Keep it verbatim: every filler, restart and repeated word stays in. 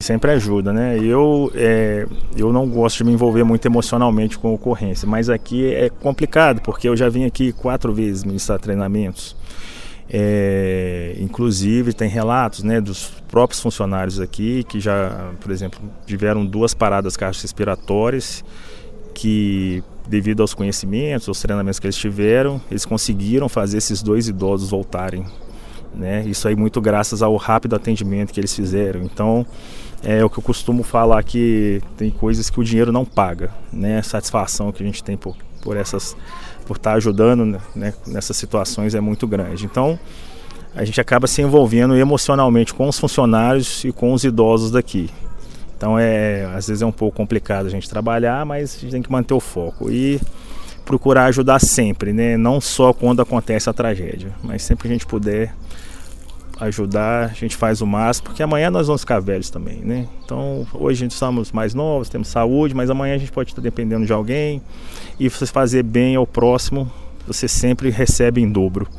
sempre ajuda, né? Eu, é, eu não gosto de me envolver muito emocionalmente com a ocorrência, mas aqui é complicado, porque eu já vim aqui quatro vezes ministrar treinamentos. É, inclusive tem relatos, né, dos próprios funcionários aqui que já, por exemplo, tiveram duas paradas cardiorrespiratórias que, devido aos conhecimentos, aos treinamentos que eles tiveram, eles conseguiram fazer esses dois idosos voltarem, né? Isso aí muito graças ao rápido atendimento que eles fizeram. Então é o que eu costumo falar, que tem coisas que o dinheiro não paga, né? A satisfação que a gente tem por, por essas por estar ajudando, né, nessas situações é muito grande. Então a gente acaba se envolvendo emocionalmente com os funcionários e com os idosos daqui. Então é, às vezes é um pouco complicado a gente trabalhar, mas a gente tem que manter o foco e procurar ajudar sempre, né? Não só quando acontece a tragédia, mas sempre que a gente puder ajudar, a gente faz o máximo, porque amanhã nós vamos ficar velhos também, né? Então hoje a gente estamos mais novos, temos saúde, mas amanhã a gente pode estar dependendo de alguém, e você fazer bem ao próximo, você sempre recebe em dobro.